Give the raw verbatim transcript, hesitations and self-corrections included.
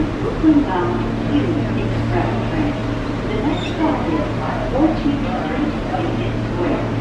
Brooklyn-bound Union Express train. The next stop is fourteenth Street, Union Square.